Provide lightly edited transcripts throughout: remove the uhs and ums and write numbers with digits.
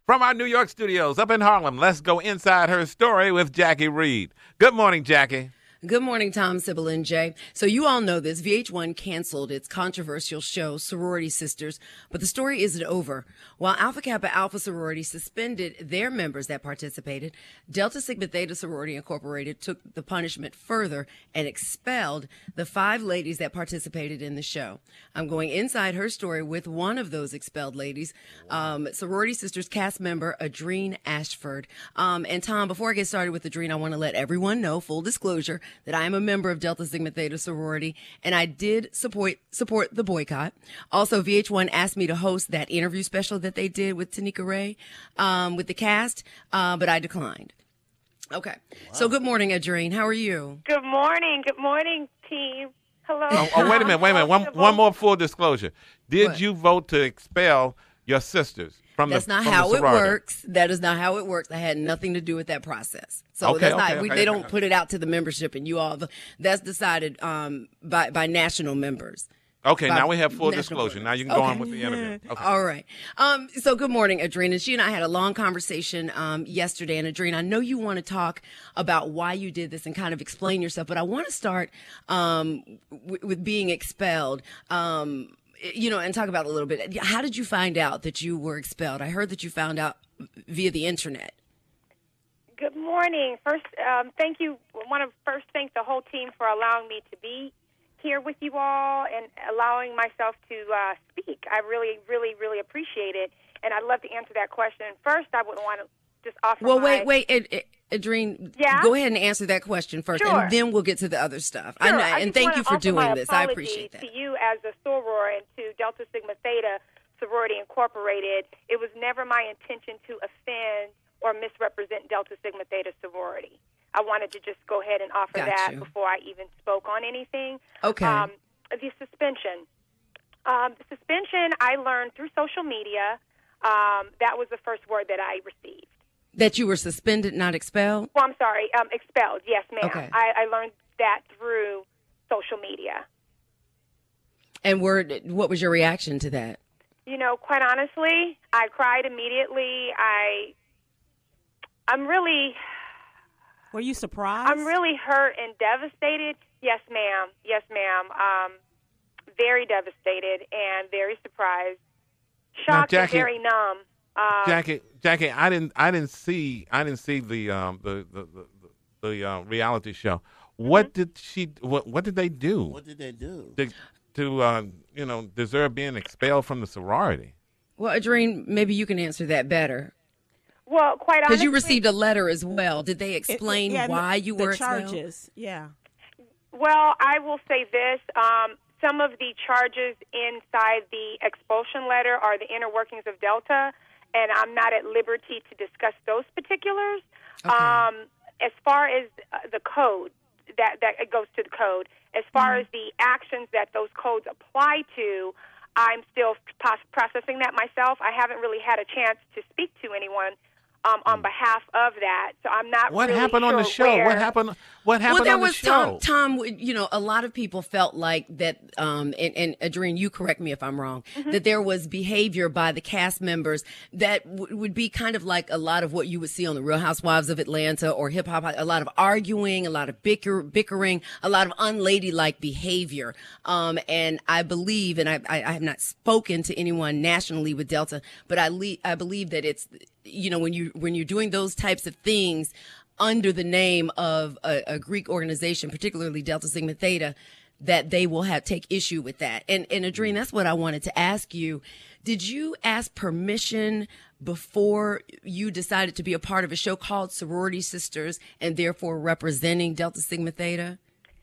From our New York studios up in Harlem, let's go inside her story with Jackie Reed. Good morning, Jackie. Good morning, Tom, Sybil, and Jay. So you all know this. VH1 canceled its controversial show, Sorority Sisters, but the story isn't over. While Alpha Kappa Alpha Sorority suspended their members that participated, Delta Sigma Theta Sorority Incorporated took the punishment further and expelled the 5 ladies that participated in the show. I'm going inside her story with one of those expelled ladies, Sorority Sisters cast member Adrene Ashford. And Tom, before I get started with Adrene, I want to let everyone know, full disclosure, that I am a member of Delta Sigma Theta Sorority, and I did support the boycott. Also, VH1 asked me to host that interview special that they did with Tanika Ray, with the cast, but I declined. Okay. Wow. So good morning, Adrene. How are you? Good morning. Good morning, team. Hello. Oh, wait a minute. One more full disclosure. Did you vote to expel your sisters? That's not how it works. That is not how it works. I had nothing to do with that process. So they don't put it out to the membership, and you all. That's decided by national members. Okay, now we have full disclosure. Now you can go on with the interview. Okay. All right. So good morning, Adrene. And she and I had a long conversation yesterday. And Adrene, I know you want to talk about why you did this and kind of explain yourself, but I want to start with being expelled. And talk about it a little bit. How did you find out that you were expelled? I heard that you found out via the internet. Good morning. First, thank you. I want to first thank the whole team for allowing me to be here with you all and allowing myself to speak. I really, really, really appreciate it, and I'd love to answer that question. First, I would want to just offer wait, Adrene, go ahead and answer that question first, sure. And then we'll get to the other stuff. Sure. And thank you for doing this. I appreciate that. To you as a soror and to Delta Sigma Theta Sorority Incorporated, it was never my intention to offend or misrepresent Delta Sigma Theta Sorority. I wanted to just go ahead and offer that before I even spoke on anything. Okay. The suspension. I learned through social media. That was the first word that I received. That you were suspended, not expelled? Well, I'm sorry, expelled. Yes, ma'am. Okay. I learned that through social media. And what was your reaction to that? Quite honestly, I cried immediately. I'm really... Were you surprised? I'm really hurt and devastated. Yes, ma'am. Yes, ma'am. Very devastated and very surprised. Shocked and very numb. Jackie, I didn't see the reality show. What did they do? What did they do to deserve being expelled from the sorority? Well, Adrene, maybe you can answer that better. Well, quite honestly, because you received a letter as well. Did they explain why you were expelled? Charges, yeah. Well, I will say this. Some of the charges inside the expulsion letter are the inner workings of Delta, and I'm not at liberty to discuss those particulars. Okay. As far as the code, that it goes to the code. As far as the actions that those codes apply to, I'm still processing that myself. I haven't really had a chance to speak to anyone on behalf of that, so I'm not. What really happened sure on the show? where. What happened on the show? Tom, a lot of people felt like that, and Adrene, you correct me if I'm wrong, that there was behavior by the cast members that would be kind of like a lot of what you would see on the Real Housewives of Atlanta or hip hop, a lot of arguing, a lot of bickering, a lot of unladylike behavior. And I believe, and I have not spoken to anyone nationally with Delta, but I believe that it's, when you're doing those types of things under the name of a Greek organization, particularly Delta Sigma Theta, that they will take issue with that. And Adrene, that's what I wanted to ask you. Did you ask permission before you decided to be a part of a show called Sorority Sisters and therefore representing Delta Sigma Theta?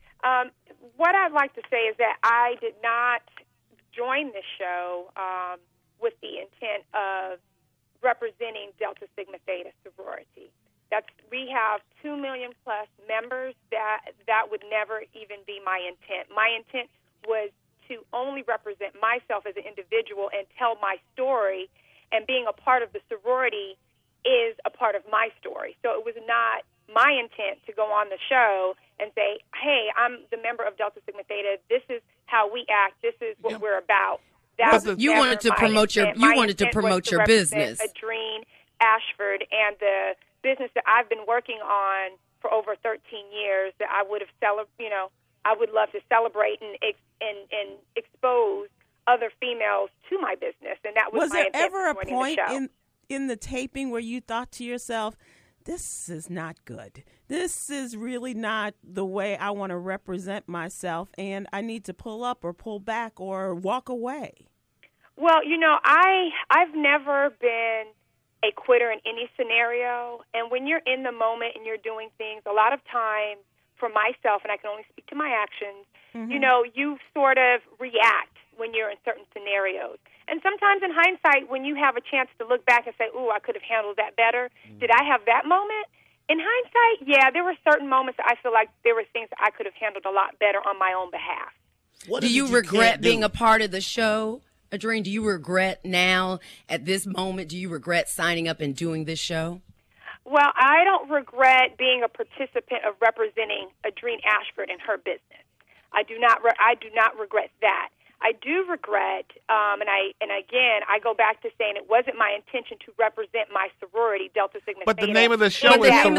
What I'd like to say is that I did not join this show with the intent of representing Delta Sigma Theta sorority. We have 2 million plus members. That would never even be my intent. My intent was to only represent myself as an individual and tell my story, and being a part of the sorority is a part of my story. So it was not my intent to go on the show and say, hey, I'm the member of Delta Sigma Theta. This is how we act. This is what we're about. You wanted to promote your business. Adrene Ashford and the business that I've been working on for over 13 years, that I would have I would love to celebrate and expose other females to my business, and that was my there intent ever a for joining point the show. in the taping where you thought to yourself, this is not good. This is really not the way I want to represent myself, and I need to pull up or pull back or walk away? Well, I've never been a quitter in any scenario, and when you're in the moment and you're doing things, a lot of times for myself, and I can only speak to my actions, you sort of react when you're in certain scenarios. And sometimes in hindsight, when you have a chance to look back and say, ooh, I could have handled that better, did I have that moment? In hindsight, yeah, there were certain moments that I feel like there were things that I could have handled a lot better on my own behalf. Do you regret being a part of the show, Adrene? Do you regret now, at this moment, do you regret signing up and doing this show? Well, I don't regret being a participant of representing Adrene Ashford and her business. I do not regret that. I do regret, and again, I go back to saying it wasn't my intention to represent my sorority, Delta Sigma Theta. But the name of the show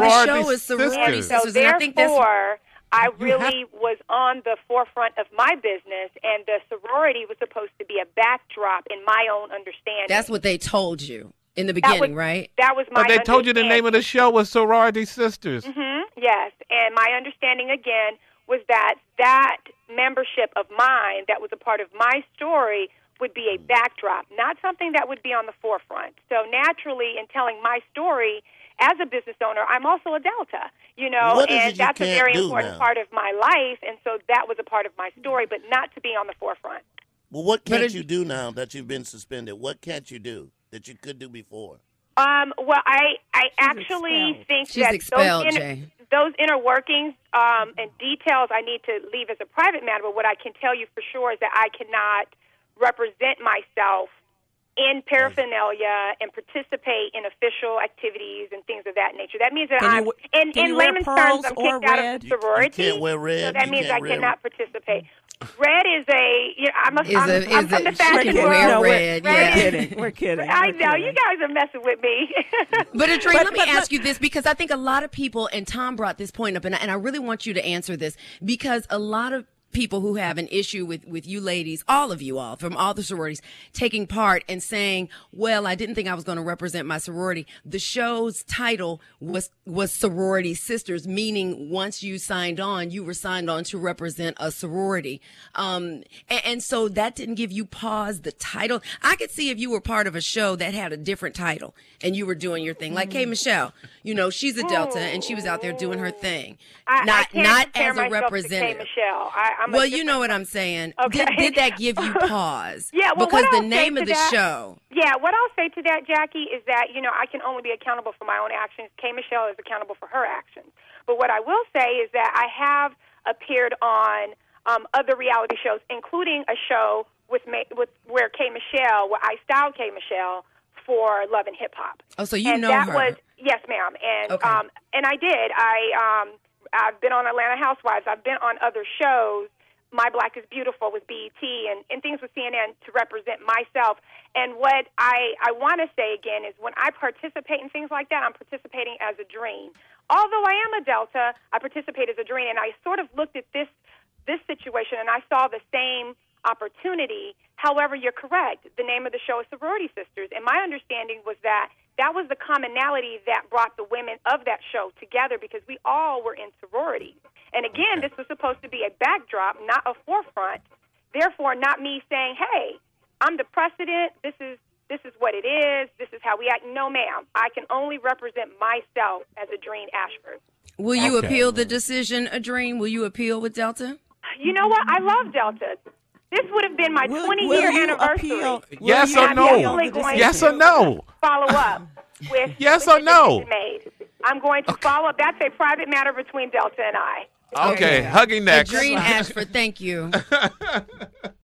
is Sorority Sisters. So therefore, I really was on the forefront of my business, and the sorority was supposed to be a backdrop in my own understanding. That's what they told you in the beginning, right? That was my But they told you the name of the show was Sorority Sisters. Mm-hmm, yes, and my understanding, again, was that membership of mine that was a part of my story would be a backdrop, not something that would be on the forefront. So naturally, in telling my story as a business owner, I'm also a Delta, and that's a very important part of my life, and so that was a part of my story, but not to be on the forefront. Well, what can't you do now that you've been suspended? What can't you do that you could do before? Well, I actually think She's that expelled, Jay. Those inner workings and details I need to leave as a private matter, but what I can tell you for sure is that I cannot represent myself in paraphernalia and participate in official activities and things of that nature. That means that in layman's terms, I'm kicked out of the sorority. You can't wear red. So that means I cannot participate. Red is I'm from the fashion world. We're kidding. I know. You guys are messing with me. But Adrene, let me ask you this, because I think a lot of people, and Tom brought this point up, and I really want you to answer this, because a lot of people who have an issue with you ladies, all of you all, from all the sororities, taking part and saying, well, I didn't think I was going to represent my sorority. The show's title was Sorority Sisters, meaning once you signed on, you were signed on to represent a sorority. And so that didn't give you pause, the title. I could see if you were part of a show that had a different title and you were doing your thing, like K. Michelle, she's a Delta and she was out there doing her thing. Not as a representative. Michelle. Well, you know what I'm saying. Okay. Did that give you pause? Yeah, well, because the name of the show. Yeah, what I'll say to that, Jackie, is that, I can only be accountable for my own actions. K. Michelle is accountable for her actions. But what I will say is that I have appeared on other reality shows, including a show where K. Michelle, where I styled K. Michelle for Love and Hip Hop. Oh, so you know that her. was, yes, ma'am. And okay. And I did. I've been on Atlanta Housewives. I've been on other shows. My Black is Beautiful with BET and things with CNN to represent myself. And what I want to say again is when I participate in things like that, I'm participating as Adrene. Although I am a Delta, I participate as Adrene, and I sort of looked at this situation and I saw the same opportunity. However, you're correct. The name of the show is Sorority Sisters, and my understanding was that was the commonality that brought the women of that show together because we all were in sorority. And again, this was supposed to be a backdrop, not a forefront. Therefore, not me saying, "Hey, I'm the precedent. This is what it is. This is how we act." No, ma'am. I can only represent myself as Adrene Ashford. Will you appeal the decision, Adrene? Will you appeal with Delta? You know what? I love Delta. This would have been my 20-year anniversary. Yes or no? Yes or no? Follow up with yes or no? Made. I'm going to follow up. That's a private matter between Delta and I. Okay, hugging next. Adrene Ashford, thank you.